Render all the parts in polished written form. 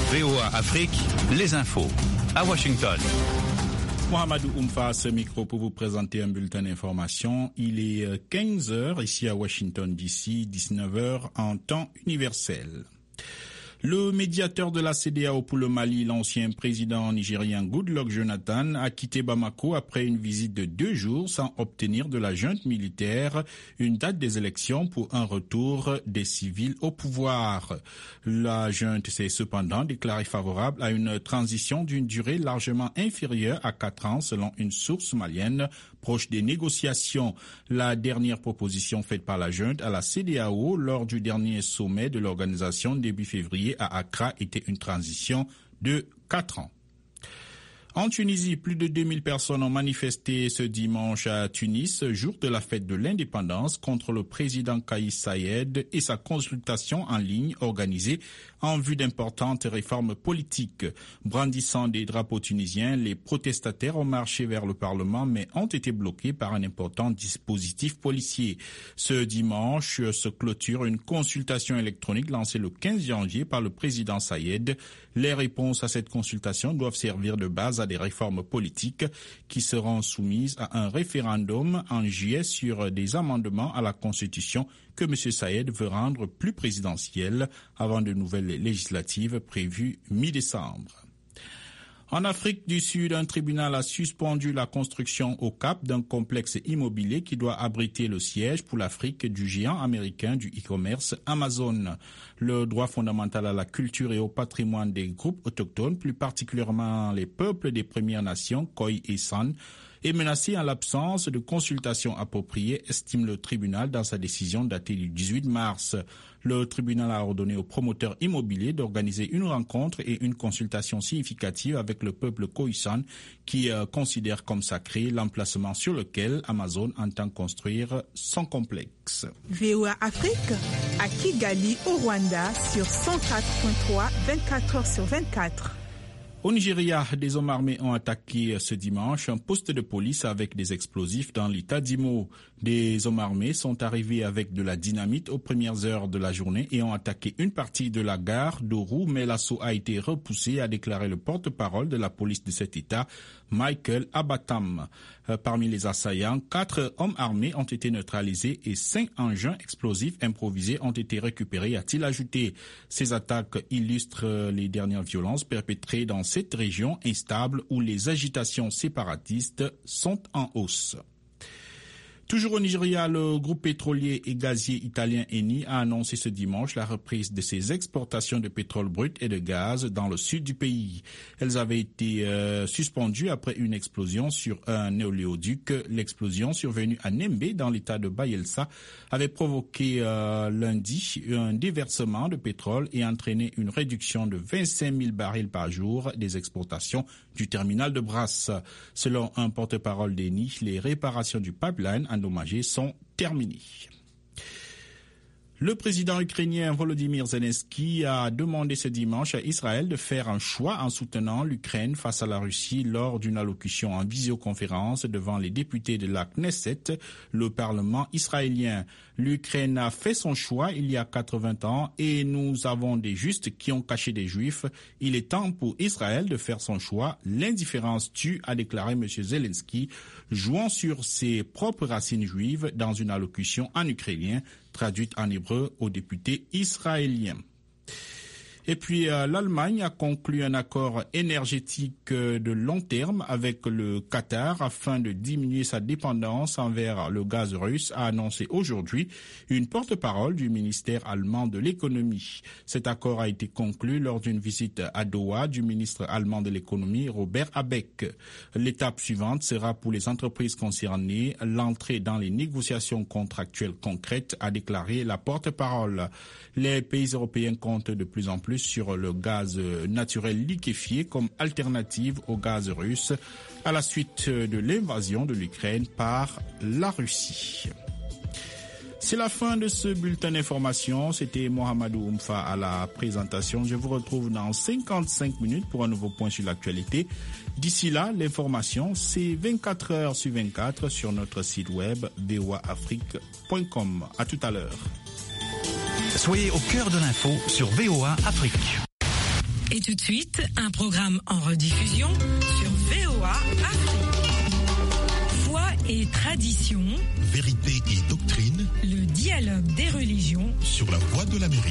VOA Afrique, les infos. À Washington. Mohamedou Oumfa, ce micro pour vous présenter un bulletin d'information. Il est 15h ici à Washington DC, 19h en temps universel. Le médiateur de la CEDEAO pour le Mali, l'ancien président nigérien Goodluck Jonathan, a quitté Bamako après une visite de 2 jours sans obtenir de la junte militaire une date des élections pour un retour des civils au pouvoir. La junte s'est cependant déclarée favorable à une transition d'une durée largement inférieure à 4 ans selon une source malienne proche des négociations. La dernière proposition faite par la junte à la CEDEAO lors du dernier sommet de l'organisation début février à Accra était une transition de 4 ans. En Tunisie, plus de 2000 personnes ont manifesté ce dimanche à Tunis, jour de la fête de l'indépendance, contre le président Kais Saied et sa consultation en ligne organisée en vue d'importantes réformes politiques. Brandissant des drapeaux tunisiens, les protestataires ont marché vers le Parlement mais ont été bloqués par un important dispositif policier. Ce dimanche se clôture une consultation électronique lancée le 15 janvier par le président Saied. Les réponses à cette consultation doivent servir de base à des réformes politiques qui seront soumises à un référendum en juillet sur des amendements à la Constitution que M. Saied veut rendre plus présidentielle avant de nouvelles législatives prévues mi-décembre. En Afrique du Sud, un tribunal a suspendu la construction au Cap d'un complexe immobilier qui doit abriter le siège pour l'Afrique du géant américain du e-commerce Amazon. Le droit fondamental à la culture et au patrimoine des groupes autochtones, plus particulièrement les peuples des Premières Nations, Khoi et San, est menacé en l'absence de consultation appropriée, estime le tribunal dans sa décision datée du 18 mars. Le tribunal a ordonné aux promoteurs immobiliers d'organiser une rencontre et une consultation significative avec le peuple Khoisan qui considère comme sacré l'emplacement sur lequel Amazon entend construire son complexe. VOA Afrique, à Kigali, au Rwanda, sur 104.3, 24h/24. Au Nigeria, des hommes armés ont attaqué ce dimanche un poste de police avec des explosifs dans l'état d'Imo. Des hommes armés sont arrivés avec de la dynamite aux premières heures de la journée et ont attaqué une partie de la gare d'Oru, mais l'assaut a été repoussé, a déclaré le porte-parole de la police de cet état, Michael Abatam. Parmi les assaillants, 4 hommes armés ont été neutralisés et 5 engins explosifs improvisés ont été récupérés, a-t-il ajouté. Ces attaques illustrent les dernières violences perpétrées dans cette région instable où les agitations séparatistes sont en hausse. Toujours au Nigeria, le groupe pétrolier et gazier italien Eni a annoncé ce dimanche la reprise de ses exportations de pétrole brut et de gaz dans le sud du pays. Elles avaient été suspendues après une explosion sur un oléoduc. L'explosion survenue à Nembe dans l'état de Bayelsa avait provoqué lundi un déversement de pétrole et entraîné une réduction de 25 000 barils par jour des exportations du terminal de Brass. Selon un porte-parole d'Eni, les réparations du pipeline endommagés sont terminés. Le président ukrainien Volodymyr Zelensky a demandé ce dimanche à Israël de faire un choix en soutenant l'Ukraine face à la Russie lors d'une allocution en visioconférence devant les députés de la Knesset, le Parlement israélien. L'Ukraine a fait son choix il y a 80 ans et nous avons des Justes qui ont caché des Juifs. Il est temps pour Israël de faire son choix. L'indifférence tue, a déclaré M. Zelensky, jouant sur ses propres racines juives dans une allocution en ukrainien traduite en hébreu aux députés israéliens. Et puis l'Allemagne a conclu un accord énergétique de long terme avec le Qatar afin de diminuer sa dépendance envers le gaz russe, a annoncé aujourd'hui une porte-parole du ministère allemand de l'économie. Cet accord a été conclu lors d'une visite à Doha du ministre allemand de l'économie Robert Habeck. L'étape suivante sera pour les entreprises concernées l'entrée dans les négociations contractuelles concrètes, a déclaré la porte-parole. Les pays européens comptent de plus en plus sur le gaz naturel liquéfié comme alternative au gaz russe à la suite de l'invasion de l'Ukraine par la Russie. C'est la fin de ce bulletin d'information. C'était Mohamedou Oumfa à la présentation. Je vous retrouve dans 55 minutes pour un nouveau point sur l'actualité. D'ici là, l'information, c'est 24 heures sur 24 sur notre site web voaafrique.com. À tout à l'heure. Soyez au cœur de l'info sur VOA Afrique. Et tout de suite, un programme en rediffusion sur VOA Afrique. Foi et tradition, vérité et doctrine, le dialogue des religions sur la voie de l'Amérique.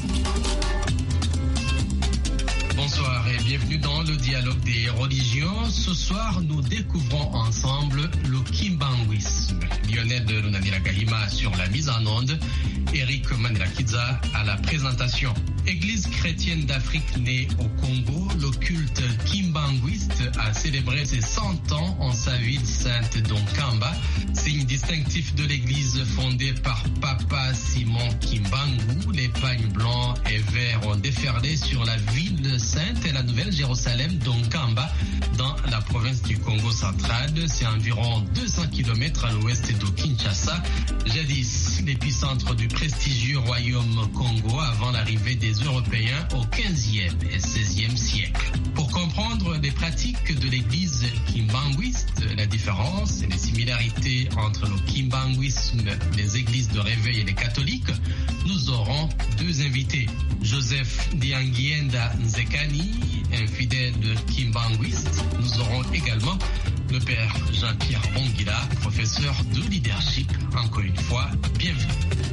Bonsoir et bienvenue dans le dialogue des religions. Ce soir, nous découvrons ensemble le kimbanguisme. Lionel de Lunanira Kahima sur la mise en onde, Eric Manirakiza à la présentation. Église chrétienne d'Afrique née au Congo, le culte kimbanguiste a célébré ses 100 ans en sa ville sainte d'Onkamba, signe distinctif de l'église fondée par Papa Simon Kimbangu. Les pagnes blancs et verts ont déferlé sur la ville sainte et la Nouvelle-Jérusalem d'Onkamba dans la province du Congo central. C'est environ 200 km à l'ouest de Kinshasa, jadis l'épicentre du prestigieux royaume Congo avant l'arrivée des Européens au 15e et 16e siècle. Pour comprendre les pratiques de l'église kimbanguiste, la différence et les similarités entre le kimbanguisme, les églises de réveil et les catholiques, nous aurons deux invités. Joseph Dianguienda Nzekani, un fidèle kimbanguiste. Nous aurons également le père Jean-Pierre Bonguila, professeur de leadership. Encore une fois, bienvenue.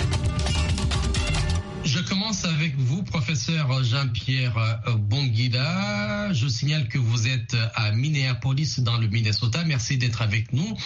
Je commence avec vous, professeur Jean-Pierre Bonguila. Je signale que vous êtes à Minneapolis, dans le Minnesota. Merci d'être avec nous.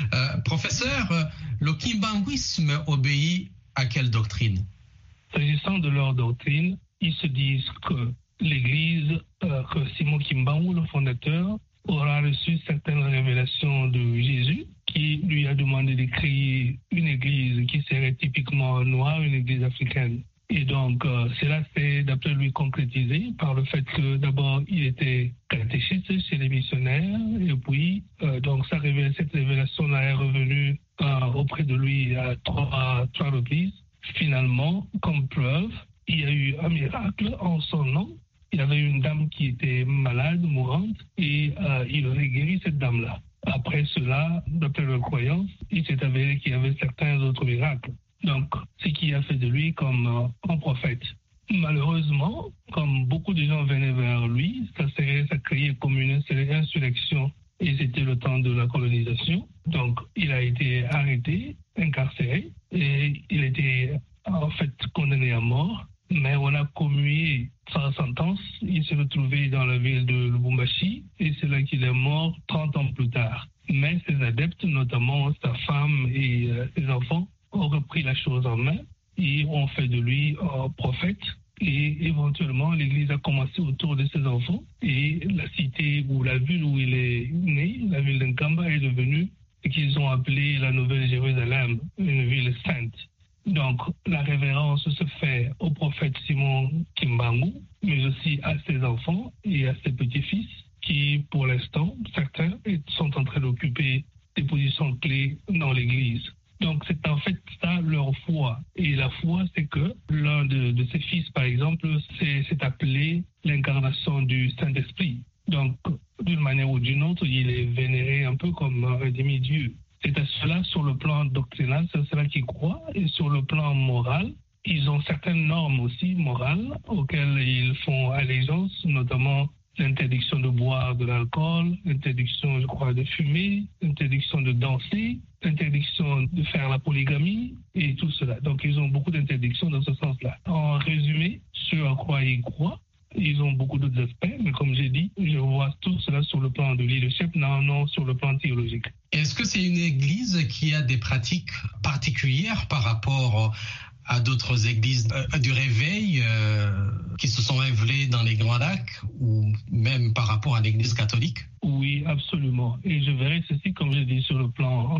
Professeur, le kimbanguisme obéit à quelle doctrine? S'agissant de leur doctrine, ils se disent que l'Église, que Simon Kimbangu, le fondateur, aura reçu certaines révélations de Jésus, qui lui a demandé de créer une église qui serait typiquement noire, une église africaine. Et donc, cela s'est, d'après lui, concrétisé par le fait que, d'abord, il était catéchiste chez les missionnaires, et puis, donc, cette révélation-là est revenue auprès de lui à trois reprises. Finalement, comme preuve, il y a eu un miracle en son nom. Il y avait une dame qui était malade, mourante, et il aurait guéri cette dame-là. Après cela, d'après leur croyance, il s'est avéré qu'il y avait certains autres miracles. Donc, ce qui a fait de lui comme un prophète. Malheureusement, comme beaucoup de gens venaient vers lui, ça créait comme une insurrection, et c'était le temps de la colonisation. Donc, il a été arrêté, incarcéré, et il était en fait condamné à mort. Mais on a commué sa sentence. Il s'est retrouvé dans la ville de Lubumbashi et c'est là qu'il est mort 30 ans plus tard. Mais ses adeptes, notamment sa femme et ses enfants, ont repris la chose en main et ont fait de lui un prophète. Et éventuellement, l'Église a commencé autour de ses enfants et la cité ou la ville où il est né, la ville d'Nkamba, est devenue ce qu'ils ont appelé la Nouvelle-Jérusalem, une ville sainte. Donc, la révérence se fait au prophète Simon Kimbangu, mais aussi à ses enfants et à ses petits-fils, qui, pour l'instant, certains sont en train d'occuper des positions clés dans l'Église. Donc, c'est en fait ça leur foi. Et la foi, c'est que l'un de ses fils, par exemple, s'est appelé l'incarnation du Saint-Esprit. Donc, d'une manière ou d'une autre, il est vénéré un peu comme un demi-dieu. C'est à cela, sur le plan doctrinal, c'est à cela qu'ils croient. Et sur le plan moral, ils ont certaines normes aussi morales auxquelles ils font allégeance, notamment l'interdiction de boire de l'alcool, l'interdiction, je crois, de fumer, l'interdiction de danser, l'interdiction de faire la polygamie et tout cela. Donc, ils ont beaucoup d'interdictions dans ce sens-là. En résumé, ce à quoi ils croient, ils ont beaucoup d'autres aspects, mais comme j'ai dit, je vois tout cela sur le plan de leadership, non sur le plan théologique. Est-ce que c'est une église qui a des pratiques particulières par rapport à d'autres églises du réveil qui se sont révélées dans les Grands Lacs ou même par rapport à l'église catholique? Oui, absolument. Et je verrai ceci, comme je dis, sur le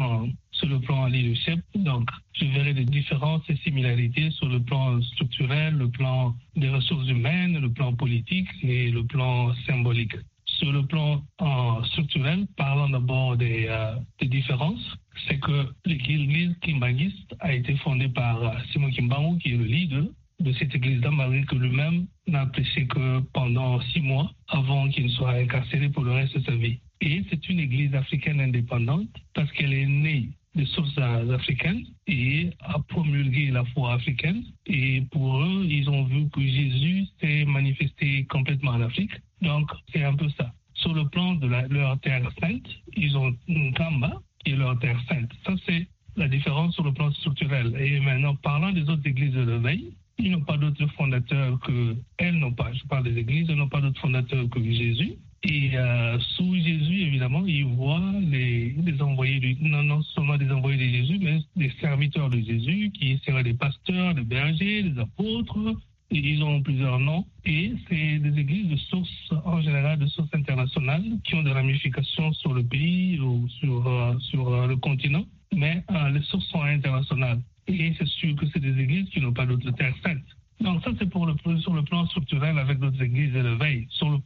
plan leadership. Donc, je verrai des différences et similarités sur le plan structurel, le plan des ressources humaines, le plan politique et le plan symbolique. Sur le plan structurel, parlant d'abord des différences, c'est que l'église kimbanguiste a été fondée par Simon Kimbangu, qui est le leader de cette église-là, malgré que lui-même n'a prêché que pendant 6 mois avant qu'il ne soit incarcéré pour le reste de sa vie. Et c'est une église africaine indépendante parce qu'elle est née de sources africaines et a promulgué la foi africaine. Et pour eux, ils ont vu que Jésus s'est manifesté complètement en Afrique. Donc, c'est un peu ça. Sur le plan de leur terre sainte, ils ont Nkamba, qui est leur terre sainte. Ça, c'est la différence sur le plan structurel. Et maintenant, parlant des autres églises de l'éveil, ils n'ont pas d'autres fondateurs qu'elles n'ont pas. Je parle des églises, elles n'ont pas d'autres fondateurs que Jésus. Et sous Jésus, évidemment, ils voient les envoyés, non seulement des envoyés de Jésus, mais des serviteurs de Jésus, qui seraient des pasteurs, des bergers, des apôtres. Et ils ont plusieurs noms. Et c'est des églises de source, en général, de source internationale, qui ont des ramifications sur le pays ou sur le continent. Mais les sources sont internationales. Et c'est sûr que c'est des églises qui n'ont pas d'autres terres saintes. Donc ça, c'est sur le plan structurel avec d'autres églises de l'éveil.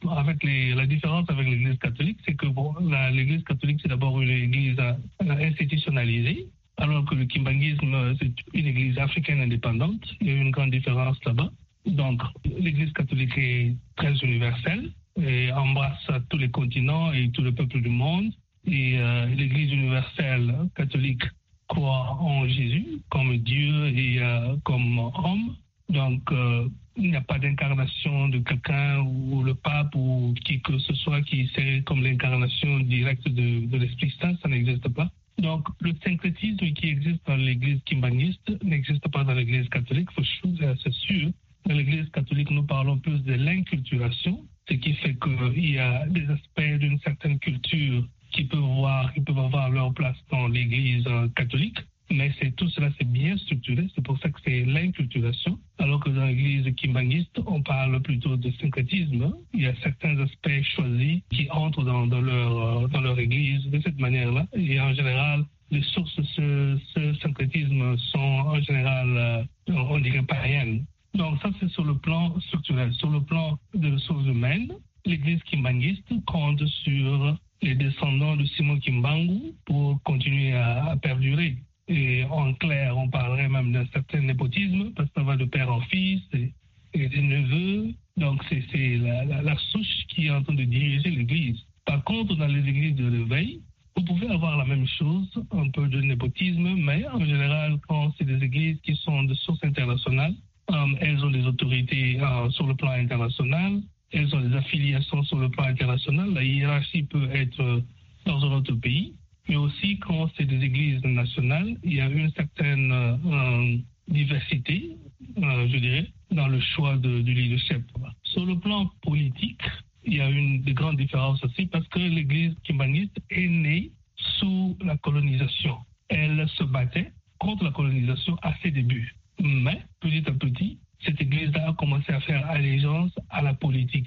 La différence avec l'église catholique, c'est que l'église catholique, c'est d'abord une église institutionnalisée, alors que le kimbanguisme, c'est une église africaine indépendante. Il y a une grande différence là-bas. Donc, l'église catholique est très universelle et embrasse tous les continents et tous les peuples du monde. Et l'église universelle catholique croit en Jésus comme Dieu et comme homme. Donc, il n'y a pas d'incarnation de quelqu'un ou le pape ou qui que ce soit qui serait comme l'incarnation directe de l'Esprit Saint, ça n'existe pas. Donc, le syncrétisme qui existe dans l'église kimbanguiste n'existe pas dans l'église catholique, c'est sûr. Dans l'église catholique, nous parlons plus de l'inculturation, ce qui fait qu'il y a des aspects d'une certaine culture qui peuvent avoir leur place dans l'église catholique. Mais tout cela, c'est bien structuré. C'est pour ça que c'est l'inculturation. Alors que dans l'église kimbanguiste, on parle plutôt de syncrétisme. Il y a certains aspects choisis qui entrent dans leur église de cette manière-là. Et en général, les sources de ce syncrétisme sont en général, on dirait, païennes. Donc ça, c'est sur le plan structurel. Sur le plan de ressources humaines, l'église kimbanguiste compte sur les descendants de Simon Kimbangu pour continuer à perdurer. Et en clair, on parlerait même d'un certain népotisme, parce que ça va de père en fils et des neveux. Donc, c'est la souche qui est en train de diriger l'Église. Par contre, dans les églises de l'éveil, vous pouvez avoir la même chose, un peu de népotisme, mais en général, quand c'est des églises qui sont de source internationale, elles ont des autorités sur le plan international, elles ont des affiliations sur le plan international. La hiérarchie peut être dans un autre pays. Mais aussi, quand c'est des églises nationales, il y a une certaine diversité, je dirais, dans le choix du leadership. Sur le plan politique, il y a des grandes différences aussi parce que l'église kimbanguiste est née sous la colonisation. Elle se battait contre la colonisation à ses débuts. Mais, petit à petit, cette église-là a commencé à faire allégeance à la politique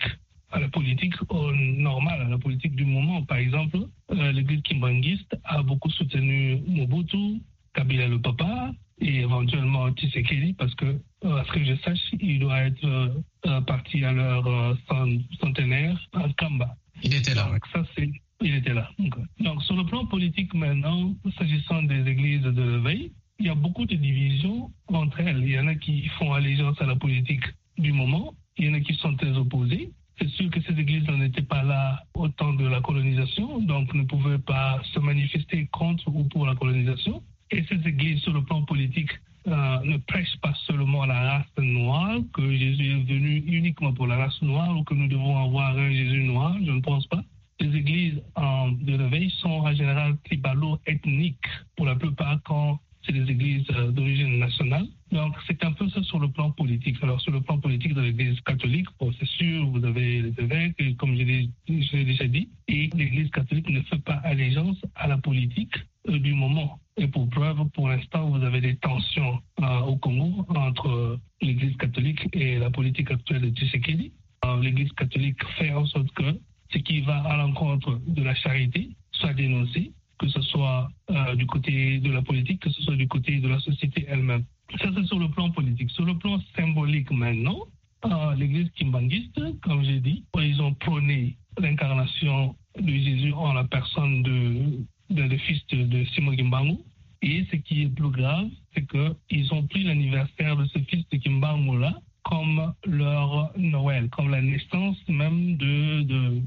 normale, à la politique du moment. Par exemple, l'église kimbanguiste a beaucoup soutenu Mobutu, Kabila le papa et éventuellement Tshisekedi parce que, à ce que je sache, il doit être parti à leur centenaire à Kamba. Il était là. Donc, il était là. Okay. Donc, sur le plan politique maintenant, s'agissant des églises de l'éveil, il y a beaucoup de divisions entre elles. Il y en a qui font allégeance à la politique du moment, il y en a qui sont très opposés. C'est sûr que ces églises n'étaient pas là au temps de la colonisation, donc ne pouvaient pas se manifester contre ou pour la colonisation. Et ces églises, sur le plan politique, ne prêchent pas seulement la race noire, que Jésus est venu uniquement pour la race noire ou que nous devons avoir un Jésus noir, je ne pense pas. Les églises de l'éveil sont en général tribalo-ethniques, pour la plupart quand c'est des églises d'origine nationale. Donc, c'est un peu ça sur le plan politique. Alors, sur le plan politique de l'église catholique, bon, c'est sûr, vous avez les évêques, comme je l'ai déjà dit, et l'église catholique ne fait pas allégeance à la politique du moment. Et pour preuve, pour l'instant, vous avez des tensions au Congo entre l'église catholique et la politique actuelle de Tshisekedi. L'église catholique fait en sorte que ce qui va à l'encontre de la charité soit dénoncé, que ce soit du côté de la politique, que ce soit du côté de la société elle-même. Ça, c'est sur le plan politique. Sur le plan symbolique maintenant, l'église kimbanguiste, comme j'ai dit, ils ont prôné l'incarnation de Jésus en la personne de fils de Simon Kimbangu. Et ce qui est plus grave, c'est qu'ils ont pris l'anniversaire de ce fils de Kimbangu-là comme leur Noël, comme la naissance même de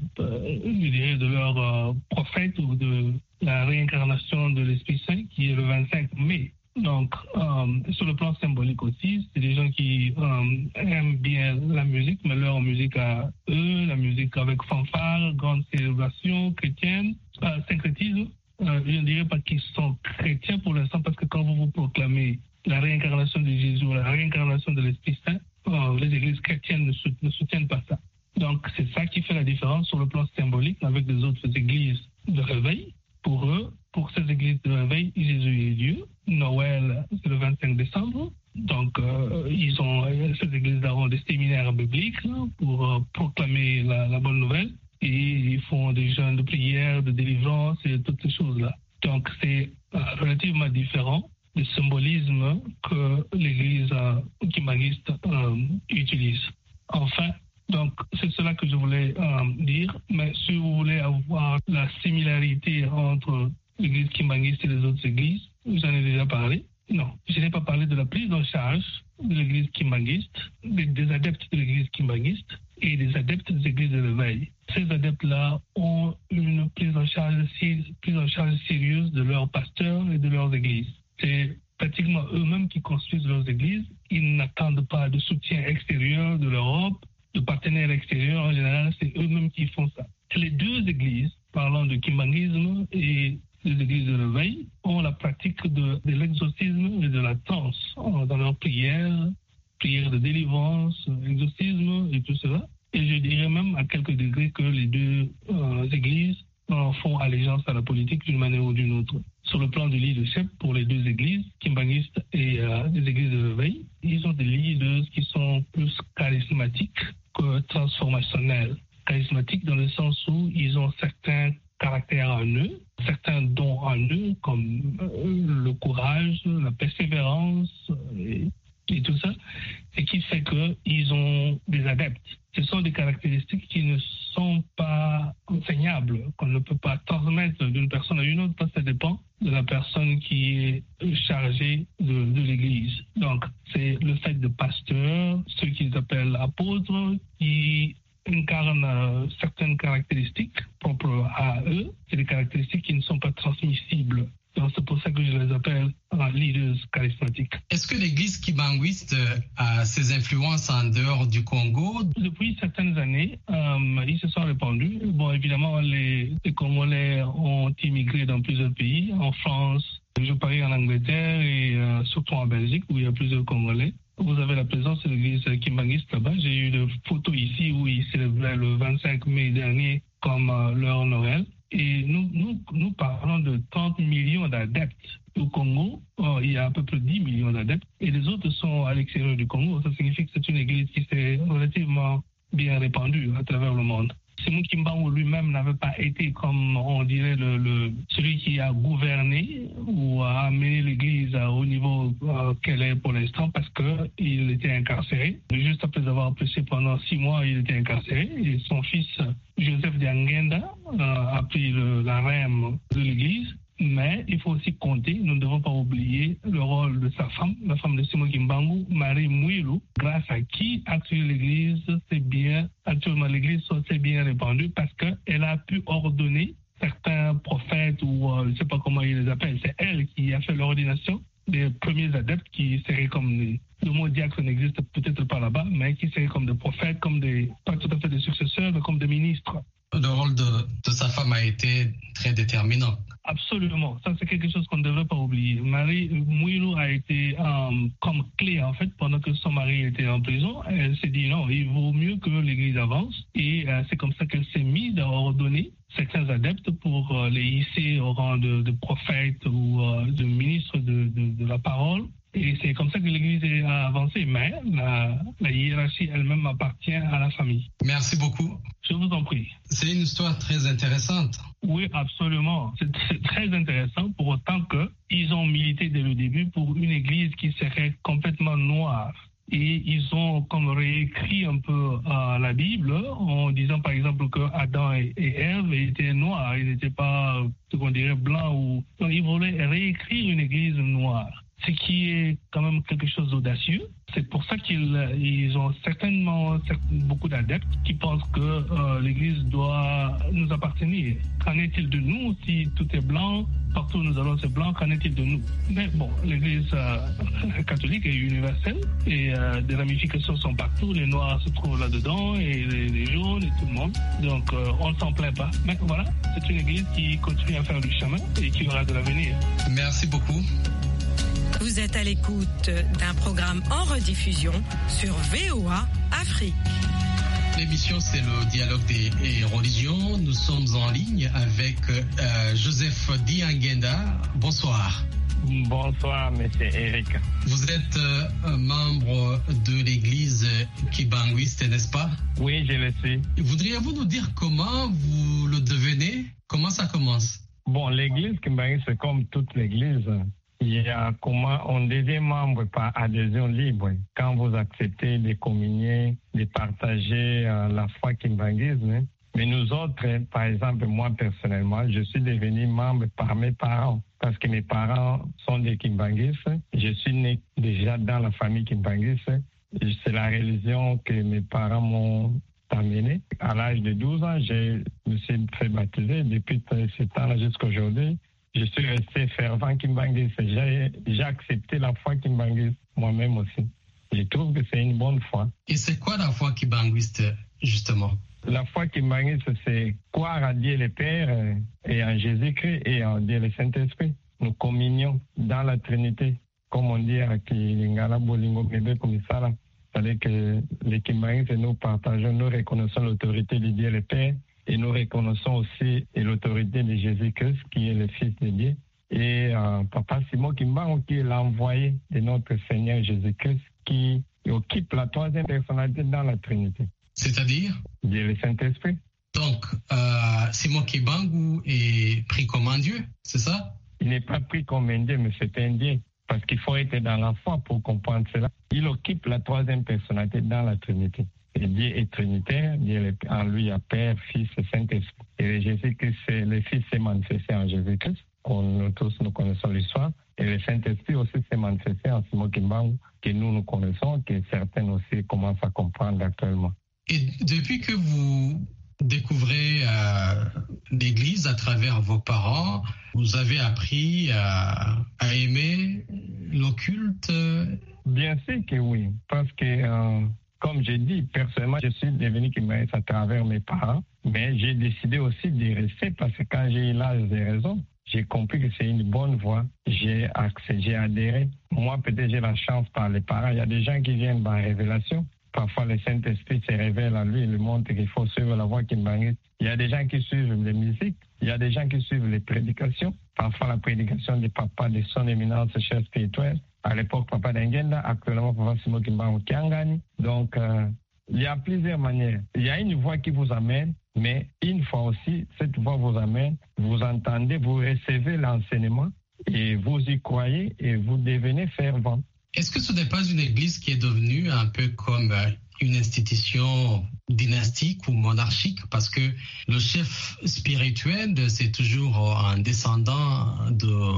leur prophète ou de la réincarnation de l'Esprit Saint qui est le 25 mai. Donc, sur le plan symbolique aussi, c'est des gens qui aiment bien la musique, mais leur musique à eux, la musique avec fanfare, grande célébration chrétienne, syncrétisme. Je ne dirais pas qu'ils sont chrétiens pour l'instant, parce que quand vous proclamez la réincarnation de Jésus, la réincarnation de l'Esprit Saint, les églises chrétiennes ne soutiennent pas ça. Donc, c'est ça qui fait la différence sur le plan symbolique avec les autres églises de réveil. Pour eux, pour ces églises de réveil, Jésus est Dieu. Noël, c'est le 25 décembre. Donc, ces églises ont des séminaires bibliques pour proclamer la bonne nouvelle. Et ils font des jeûnes de prière, de délivrance et toutes ces choses-là. Donc, c'est relativement différent du symbolisme que l'église kimbanguiste utilise. Enfin, donc, c'est cela que je voulais dire. Mais si vous voulez avoir la similarité entre l'église kimbanguiste et les autres églises, j'en ai déjà parlé. Non, je n'ai pas parlé de la prise en charge de l'église kimbanguiste, des adeptes de l'église kimbanguiste et des adeptes des églises de réveil. Ces adeptes-là ont une prise en charge sérieuse de leurs pasteurs et de leurs églises. C'est pratiquement eux-mêmes qui construisent leurs églises. Ils n'attendent pas de soutien extérieur de l'Europe, de partenaires extérieurs. En général, c'est eux-mêmes qui font ça. Les deux églises, parlant de kimbanguisme et les églises de réveil, ont la pratique de l'exorcisme et de la transe dans leurs prières de délivrance, exorcisme et tout cela. Et je dirais même à quelques degrés que les deux églises font allégeance à la politique d'une manière ou d'une autre. Sur le plan du leadership, pour les deux églises, kimbanguistes et les églises de réveil, ils ont des leaders qui sont plus charismatiques que transformationnels. Charismatiques dans le sens où ils ont certains caractères en eux, certains dons en eux, comme le courage, la persévérance et tout ça, et qui fait qu'ils ont des adeptes. Ce sont des caractéristiques qui ne sont pas enseignables, qu'on ne peut pas transmettre d'une personne à une autre, parce que ça dépend de la personne qui est chargée de l'Église. Donc, c'est le fait de pasteurs, ceux qu'ils appellent apôtres, qui incarnent certaines caractéristiques propres à eux. C'est des caractéristiques qui ne sont pas transmissibles. Donc, c'est pour ça que je les appelle leaders charismatiques. Est-ce que l'église kimbanguiste a ses influences en dehors du Congo? Depuis certaines années, ils se sont répandus. Bon, évidemment, les Congolais ont immigré dans plusieurs pays, en France, je parie en Angleterre et surtout en Belgique, où il y a plusieurs Congolais. Vous avez la présence de l'église kimbanguiste là-bas. J'ai eu des photos ici où ils célébraient le 25 mai dernier comme leur Noël. Et nous parlons de 30 millions d'adeptes. Au Congo, il y a à peu près 10 millions d'adeptes. Et les autres sont à l'extérieur du Congo. Ça signifie que c'est une église qui s'est relativement bien répandue à travers le monde. Simon Kimbangu lui-même n'avait pas été, comme on dirait, celui qui a gouverné ou a amené l'église au niveau qu'elle est pour l'instant, parce qu'il était incarcéré. Juste après avoir prêché pendant 6 mois, il était incarcéré. Et son fils, Joseph Diangenda, a pris la rème de l'église. Mais il faut aussi compter, nous ne devons pas oublier le rôle de sa femme, la femme de Simon Kimbangu, Marie Mouilou, grâce à qui actuellement l'église s'est bien répandue, parce qu'elle a pu ordonner certains prophètes, ou je ne sais pas comment ils les appellent, c'est elle qui a fait l'ordination des premiers adeptes qui seraient comme le mot diacre n'existe peut-être pas là-bas, mais qui seraient comme des prophètes, comme pas tout à fait des successeurs, mais comme des ministres. Le rôle de sa femme a été très déterminant. Absolument. Ça, c'est quelque chose qu'on ne devrait pas oublier. Marie Mouilou a été comme clé, en fait, pendant que son mari était en prison. Elle s'est dit non, il vaut mieux que l'Église avance. Et c'est comme ça qu'elle s'est mise à ordonner certains adeptes pour les hisser au rang de prophètes ou de ministres de la parole. Et c'est comme ça que l'Église a avancé. Mais la hiérarchie elle-même appartient à la famille. Merci beaucoup. Je vous en prie. C'est une histoire très intéressante. Oui, absolument. C'est très intéressant pour autant qu'ils ont milité dès le début pour une Église qui serait complètement noire. Et ils ont comme réécrit un peu la Bible en disant par exemple que Adam et Ève étaient noirs, ils n'étaient pas ce qu'on dirait blancs. Donc ils voulaient réécrire une Église noire. ce qui est quand même quelque chose d'audacieux. C'est pour ça qu'ils ont certainement beaucoup d'adeptes qui pensent que l'Église doit nous appartenir. Qu'en est-il de nous si tout est blanc, partout où nous allons c'est blanc, qu'en est-il de nous? Mais bon, l'Église catholique est universelle et des ramifications sont partout. Les Noirs se trouvent là-dedans et les jaunes et tout le monde. Donc on ne s'en plaint pas. Mais voilà, c'est une Église qui continue à faire du chemin et qui aura de l'avenir. Merci beaucoup. Vous êtes à l'écoute d'un programme en rediffusion sur VOA Afrique. L'émission, c'est le dialogue des religions. Nous sommes en ligne avec Joseph Diangenda. Bonsoir. Bonsoir, monsieur Eric. Vous êtes membre de l'église kibanguiste, n'est-ce pas? Oui, je le suis. Voudriez-vous nous dire comment vous le devenez? Comment ça commence? Bon, l'église kibanguiste, c'est comme toute l'église. Il y a comment on devient membre par adhésion libre. Quand vous acceptez de communier, de partager la foi kimbanguisme. Mais nous autres, par exemple, moi personnellement, je suis devenu membre par mes parents. Parce que mes parents sont des kimbanguistes. Je suis né déjà dans la famille kimbanguiste. C'est la religion que mes parents m'ont amené. À l'âge de 12 ans, je me suis fait baptiser. Depuis ce temps-là jusqu'à aujourd'hui, je suis resté fervent kimbanguiste. J'ai accepté la foi kimbanguiste moi-même aussi. Je trouve que c'est une bonne foi. Et c'est quoi la foi kimbanguiste, justement? La foi kimbanguiste, c'est croire à Dieu le Père et en Jésus-Christ et en Dieu le Saint-Esprit. Nous communions dans la Trinité, comme on dit à Kilingala Bolingo Mebe Komisala. C'est-à-dire que les kimbanguistes, nous partageons, nous reconnaissons l'autorité de Dieu le Père. Et nous reconnaissons aussi l'autorité de Jésus-Christ, qui est le Fils de Dieu. Et Papa Simon Kimbangu, qui est l'envoyé de notre Seigneur Jésus-Christ, qui occupe la troisième personnalité dans la Trinité. C'est-à-dire? Dieu le Saint-Esprit. Donc, Simon Kimbangu est pris comme un Dieu, c'est ça? Il n'est pas pris comme un Dieu, mais c'est un Dieu. Parce qu'il faut être dans la foi pour comprendre cela. Il occupe la troisième personnalité dans la Trinité. Et Dieu est trinitaire, Dieu en lui il y a Père, Fils et Saint-Esprit. Et Jésus-Christ, le Fils s'est manifesté en Jésus-Christ, nous tous nous connaissons l'histoire. Et le Saint-Esprit aussi s'est manifesté en Simon Kimbangu, que nous connaissons, que certains aussi commencent à comprendre actuellement. Et depuis que vous découvrez l'Église à travers vos parents, vous avez appris à aimer l'occulte? Bien sûr que oui, parce que... Comme j'ai dit, personnellement, je suis devenu kimbanguiste à travers mes parents, mais j'ai décidé aussi de rester parce que quand j'ai eu l'âge des raisons, j'ai compris que c'est une bonne voie. J'ai adhéré. Moi, peut-être j'ai la chance par les parents. Il y a des gens qui viennent par révélation. Parfois, le Saint-Esprit se révèle à lui et lui montre qu'il faut suivre la voie kimbanguiste. Il y a des gens qui suivent les musiques. Il y a des gens qui suivent les prédications. Parfois, la prédication du papa de son éminence chef spirituel. À l'époque, Papa Diangenda, actuellement, Papa Simon Kimbangu Kiangani. Donc, il y a plusieurs manières. Il y a une voie qui vous amène, mais une fois aussi, cette voie vous amène, vous entendez, vous recevez l'enseignement et vous y croyez et vous devenez fervent. Est-ce que ce n'est pas une église qui est devenue un peu comme une institution dynastique ou monarchique? Parce que le chef spirituel, c'est toujours un descendant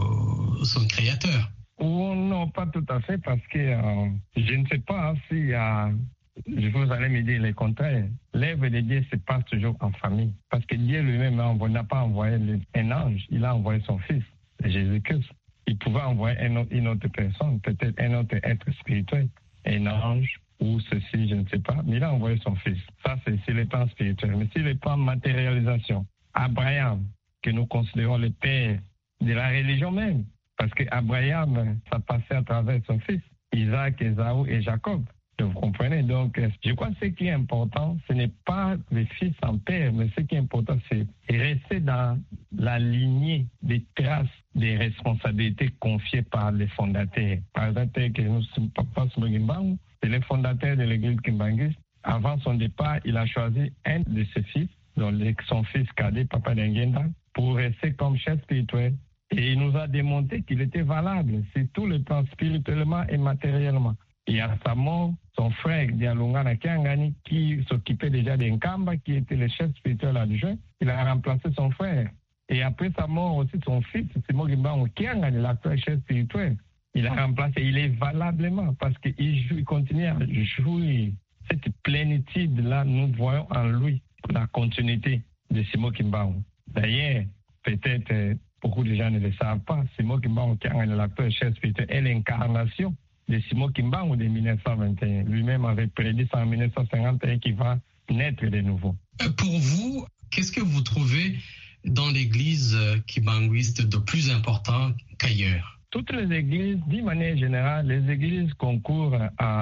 de son créateur. Oh, non, pas tout à fait, parce que je ne sais pas s'il y a... Vous allez me dire le contraire. L'œuvre de Dieu se passe toujours en famille. Parce que Dieu lui-même n'a pas envoyé un ange, il a envoyé son Fils, Jésus-Christ. Il pouvait envoyer une autre personne, peut-être un autre être spirituel, un ange ou ceci, je ne sais pas, mais il a envoyé son Fils. Ça, c'est sur le plan spirituel. Mais sur le plan matérialisation, Abraham, que nous considérons le père de la religion même, parce qu'Abraham, ça passait à travers son fils, Isaac, Ésaü et Jacob. Vous comprenez? Donc, je crois que ce qui est important, ce n'est pas le fils en père, mais ce qui est important, c'est rester dans la lignée des traces des responsabilités confiées par les fondateurs. Par exemple, que nous sommes Papa Simon Kimbangu, c'est le fondateur de l'église kimbanguiste. Avant son départ, il a choisi un de ses fils, donc son fils cadet, Papa Diangenda, pour rester comme chef spirituel. Et il nous a démontré qu'il était valable sur tous les plans, spirituellement et matériellement. Et à sa mort, son frère Dialunga Nakiangani, qui s'occupait déjà d'Enkamba, qui était le chef spirituel adjoint, il a remplacé son frère. Et après sa mort aussi, son fils, Simon Kimbangu Kiangani, l'actuel chef spirituel, il a remplacé, il est valablement, parce qu'il continue à jouir. Cette plénitude-là, nous voyons en lui la continuité de Simon Kimbangu. D'ailleurs, peut-être beaucoup de gens ne le savent pas, Simon Kimbangu, qui est un acteur chef spirituel, est l'incarnation de Simon Kimbangu de 1921. Lui-même avait prédit ça en 1951 qu'il va naître de nouveau. Pour vous, qu'est-ce que vous trouvez dans l'église kimbanguiste de plus important qu'ailleurs? Toutes les églises, d'une manière générale, les églises concourent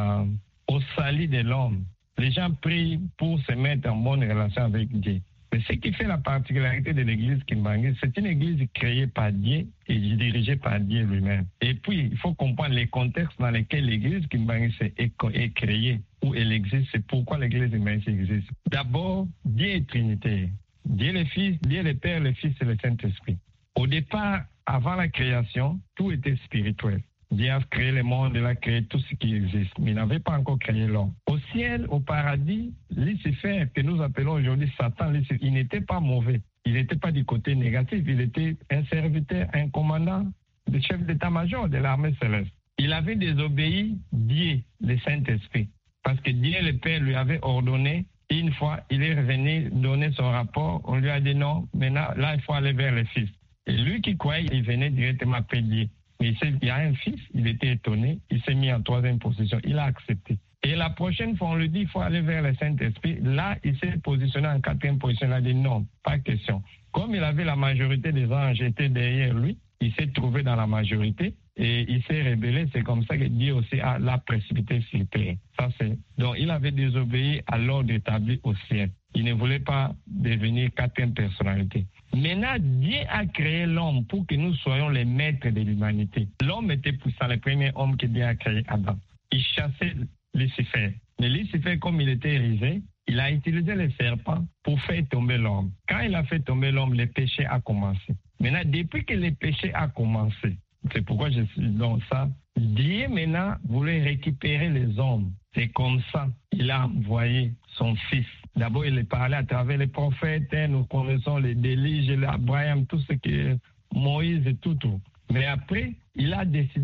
au salut de l'homme. Les gens prient pour se mettre en bonne relation avec Dieu. Mais ce qui fait la particularité de l'église kimbanguiste, c'est une église créée par Dieu et dirigée par Dieu lui-même. Et puis, il faut comprendre les contextes dans lesquels l'église kimbanguiste est créée, où elle existe, c'est pourquoi l'église kimbanguiste existe. D'abord, Dieu est trinitaire. Dieu le Fils, Dieu le Père, le Fils et le Saint-Esprit. Au départ, avant la création, tout était spirituel. Dieu a créé le monde, il a créé tout ce qui existe, mais il n'avait pas encore créé l'homme. Au ciel, au paradis, Lucifer, que nous appelons aujourd'hui Satan, il n'était pas mauvais. Il n'était pas du côté négatif, il était un serviteur, un commandant, le chef d'état-major de l'armée céleste. Il avait désobéi Dieu, le Saint-Esprit, parce que Dieu, le Père, lui avait ordonné. Une fois, il est revenu donner son rapport, on lui a dit non, maintenant, là, il faut aller vers le Fils. Et lui qui croyait, il venait directement après Dieu. Mais il y a un fils, il était étonné, il s'est mis en troisième position, il a accepté. Et la prochaine fois, on lui dit, il faut aller vers le Saint-Esprit. Là, il s'est positionné en quatrième position, il a dit non, pas question. Comme il avait la majorité des anges étaient derrière lui, il s'est trouvé dans la majorité et il s'est rébellé. C'est comme ça que Dieu aussi l'a précipité sur terre. Donc, il avait désobéi à l'ordre établi au ciel. Il ne voulait pas devenir quatrième personnalité. Maintenant, Dieu a créé l'homme pour que nous soyons les maîtres de l'humanité. L'homme était puissant, le premier homme que Dieu a créé, Adam. Il chassait Lucifer. Mais Lucifer, comme il était risé, il a utilisé le serpent pour faire tomber l'homme. Quand il a fait tomber l'homme, le péché a commencé. Maintenant, depuis que le péché a commencé, c'est pourquoi je suis dans ça, Dieu maintenant voulait récupérer les hommes. C'est comme ça qu'il a envoyé son fils. D'abord, il est parlé à travers les prophètes. Nous connaissons les Élie, l'Abraham, tout ce que Moïse et tout. Mais après, ils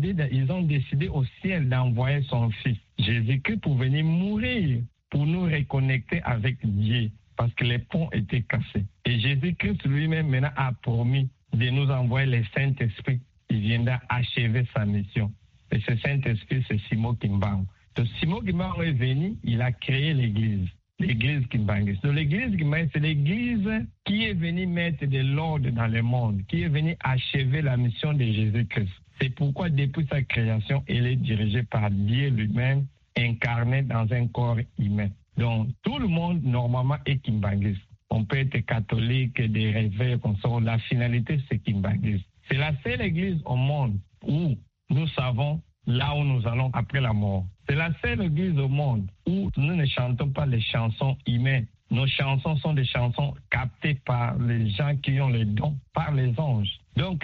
ont décidé au ciel d'envoyer son fils, Jésus-Christ, pour venir mourir, pour nous reconnecter avec Dieu, parce que les ponts étaient cassés. Et Jésus-Christ lui-même maintenant a promis de nous envoyer le Saint-Esprit. Il viendra achever sa mission. Et ce Saint-Esprit, c'est Simon Kimbangu. Donc, Simon Kimbangu est venu, il a créé l'église. L'église kimbanguiste. Donc, l'église kimbanguiste, c'est l'église qui est venue mettre de l'ordre dans le monde, qui est venue achever la mission de Jésus-Christ. C'est pourquoi, depuis sa création, elle est dirigée par Dieu lui-même, incarné dans un corps humain. Donc, tout le monde, normalement, est kimbanguiste. On peut être catholique, des réveils, comme ça. La finalité, c'est kimbanguiste. C'est la seule église au monde où nous savons là où nous allons après la mort. C'est la seule église au monde où nous ne chantons pas les chansons humaines. Nos chansons sont des chansons captées par les gens qui ont les dons, par les anges. Donc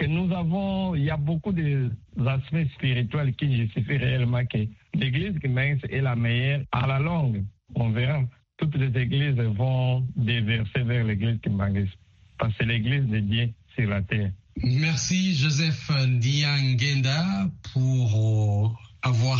il y a beaucoup d'aspects spirituels qui justifient réellement que l'église kimbanguiste est la meilleure à la longue. On verra. Toutes les églises vont déverser vers l'église kimbanguiste. Parce que c'est l'église de Dieu sur la terre. Merci Joseph Ndiangenda pour avoir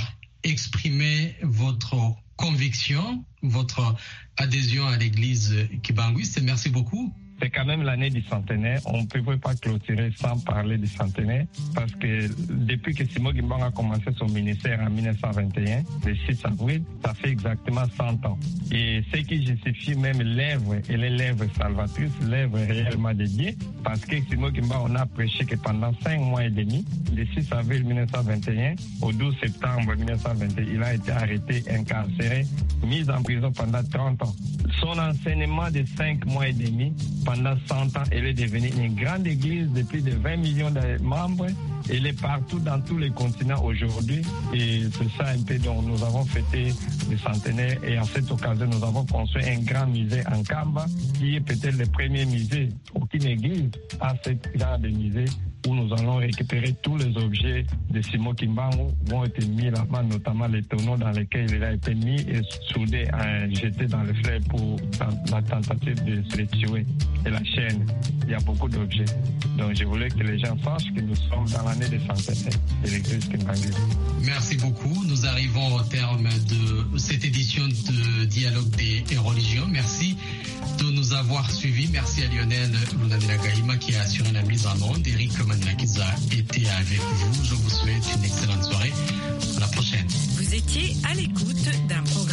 exprimé votre conviction, votre adhésion à l'église kimbanguiste. Merci beaucoup. C'est quand même l'année du centenaire. On ne peut pas clôturer sans parler du centenaire parce que depuis que Simon Kimbangu a commencé son ministère en 1921, le 6 avril, ça fait exactement 100 ans. Et ce qui justifie même l'œuvre, et les lèvres salvatrices, l'œuvre réellement de Dieu, parce que Simon Kimbangu, on a prêché que pendant 5 mois et demi, le 6 avril 1921 au 12 septembre 1921, il a été arrêté, incarcéré, mis en prison pendant 30 ans. Son enseignement de 5 mois et demi, pendant 100 ans, elle est devenue une grande église de plus de 20 millions de membres. Elle est partout dans tous les continents aujourd'hui. Et c'est ça un peu dont nous avons fêté le centenaire. Et en cette occasion, nous avons construit un grand musée en Kamba, qui est peut-être le premier musée. Aucune église a ce genre de musée où nous allons récupérer tous les objets de Simon Kimbangu vont être mis là-bas, notamment les tonneaux dans lesquels il a été mis et soudé, jeté dans le fleuve pour la tentative de se les tuer. Et la chaîne, il y a beaucoup d'objets. Donc je voulais que les gens sachent que nous sommes dans la l'année de centenaire de l'église Kimbanguis. Merci beaucoup. Nous arrivons au terme de cette édition de Dialogue des religions. Merci de nous avoir suivis. Merci à Lionel Lunanila Gahima qui a assuré la mise en onde. Eric Manilakiza était avec vous. Je vous souhaite une excellente soirée. À la prochaine. Vous étiez à l'écoute d'un programme